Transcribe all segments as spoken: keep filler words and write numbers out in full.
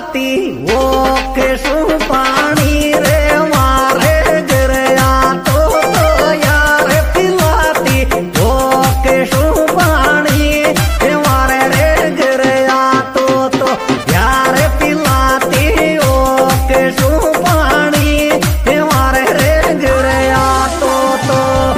पिलाती वो केशु पानी रे मारे गिरया तो, तो यार पिलाती वो केशु पानी रे मारे रे गिरया तो, तो यार पिलाती वो केशु पानी रे मारे रे गिरया तो, तो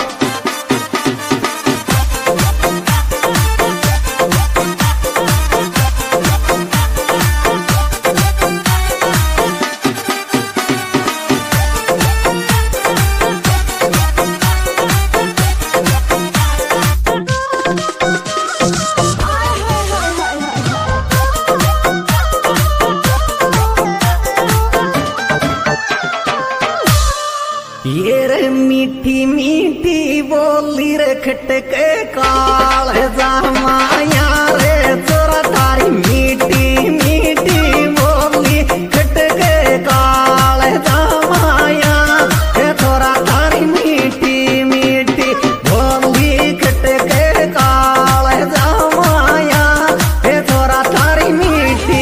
ये रे मीठी मीठी बोली रे खटके काल जामाया रे तोरा तारी मीठी मीठी बोली खटके काल जामाया रे तोरा तारी मीठी मीठी बोली खटके काल जामाया रे तोरा तारी मीठी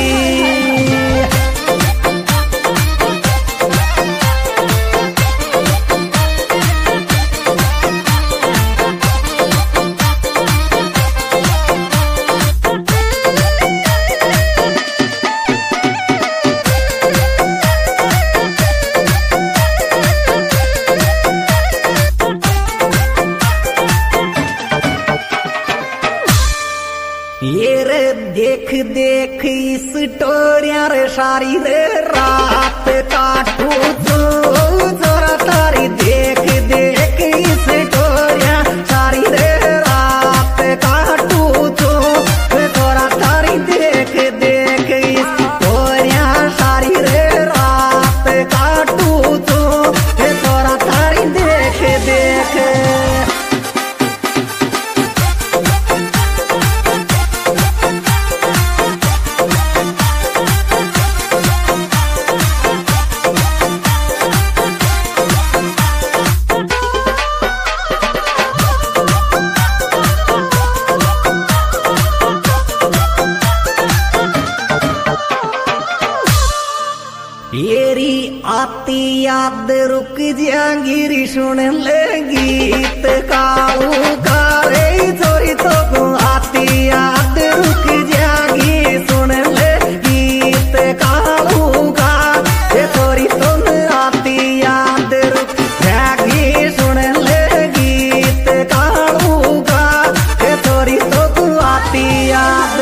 ये रे देख देख इस टोरिया रे सारी रे रात काटू तो जोरा तारी देख देख इस टोरिया सारी रे रात काटू तो जोरा तारी देख देख इस टोरिया सारी रे रात काटू तो जोरा तारी देख देख येरी आती याद रुक जांगिरी सुन ले गीत कालू का रे चोरी तो को आती याद रुक जागी सुन ले गीत कालू का ये चोरी तुम आती याद रुक जागी सुन ले गीत कालू का ये चोरी तो को आती याद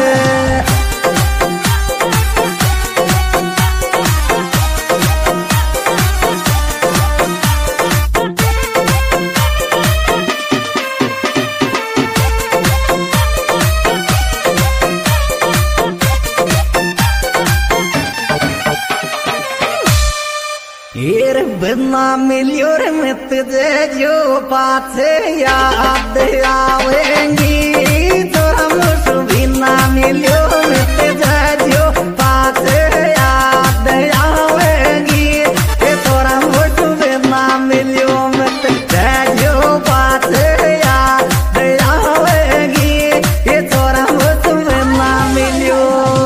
येर बिना मिलियो रे मित जे जो पाछे याद आवेंगी तोरा मुझ बिना मिलियो मित जे जो पाछे याद आवेंगी ये तोरा मुझ बिना मिलियो मित जे जो पाछे याद आवेंगी ये तोरा मुझ बिना मिलियो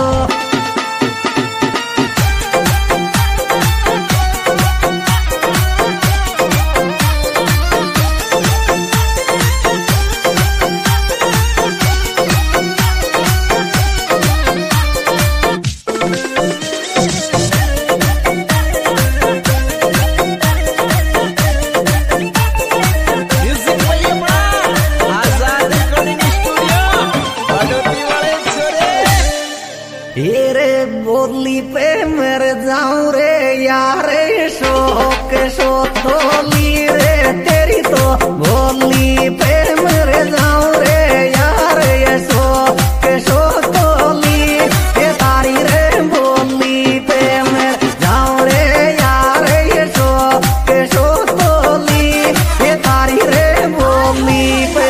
बोली पे मर जाऊं रे यार शोक शो थोली रे तेरी तो बोली पे मर जाऊं रे यार ये शोक शो थोली ये तारी रे बोली पे मर जाऊं रे यार ये शोक शो थोली ये तारी रे बोली पे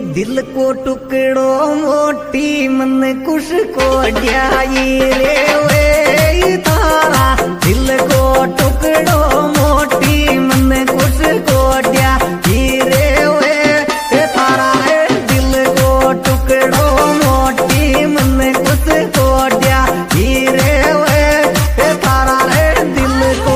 दिल को टुकड़ो मोटी मन कुश को ड्याई रे वे तारा दिल को टुकड़ो मोटी मन कुश को ड्याई रे वे तारा दिल को टुकड़ो मोटी मन कुश को ड्याई रे वे तारा दिल को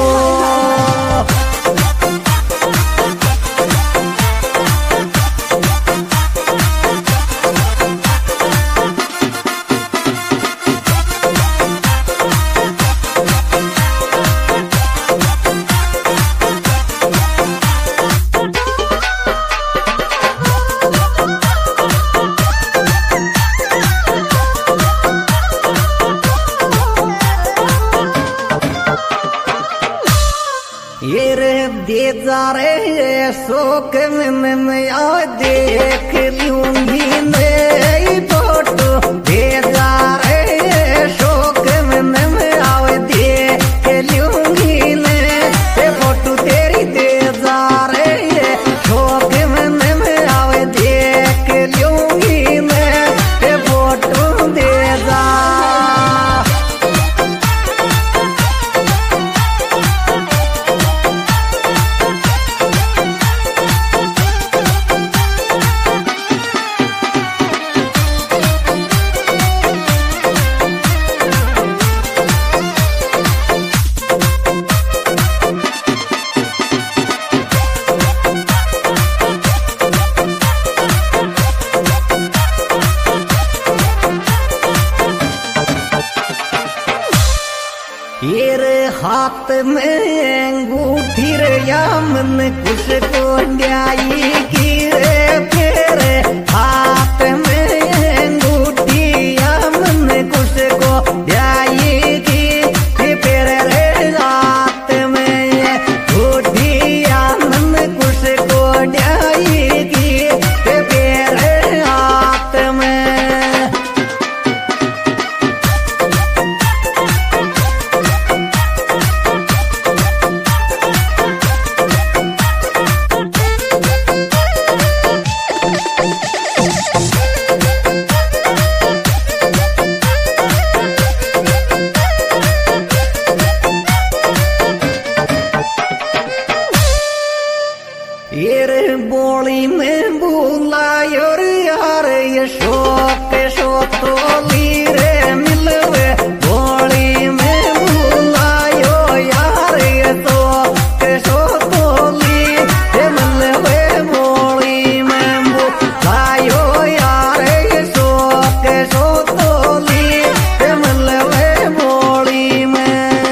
ये रे दे जा रे शोक में मैं आ देख लूंगी नई फोटो दे जा रे शोक में मैं आ देख लूंगी नई फोटो तेरी दे जा रे शोक में मैं आ देख लूंगी नई फोटो दे जा ये रे हाथ में अंगूठी रे या मन कुछ को न्याई की रे फिर हाथ में अंगूठी या मन कुछ को न्याई की फिर रे हाथ में अंगूठी या मन कुछ को न्याई की फिर हाथ में ये रे बोली में बुलायो रे यार ये शोक शोक तो ली रे मिलवे बोली में बुलायो यार ये शोक शोक तो ली रे मिलवे बोली में बुलायो यार ये शोक शोक तो ली रे मिलवे बोली में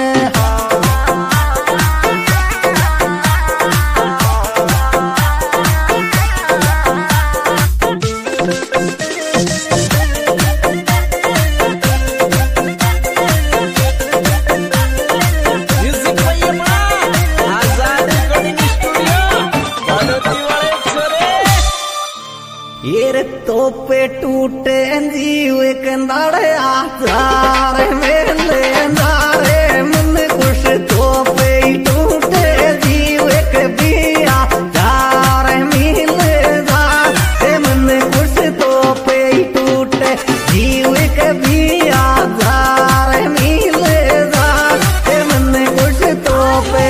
ये रे तोपे टूटे जीव कंदाड़े आचार मेले नारे मन कुछ तोपे टूटे जीव बिया चार मिले जाते मन कुछ तोपे टूटे जीव बिया चार मिले जाते मन कुछ तोपे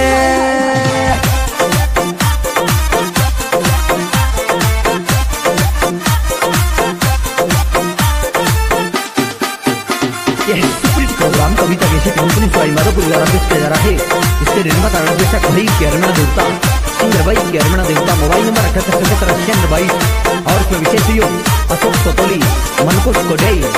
प्रोग्राम कविता जैसे कंपनी स्वाइमारा परिवार तैयार है। इसके निर्माता निर्देशक भाई केरमणा देवता सिंगर भाई केरमणा देवता मोबाइल नंबर अठहत्तर सतहत्तर अस्सी बाईस और इसमें विशेष सहयोग अशोक सोतोली मनकुश कोडई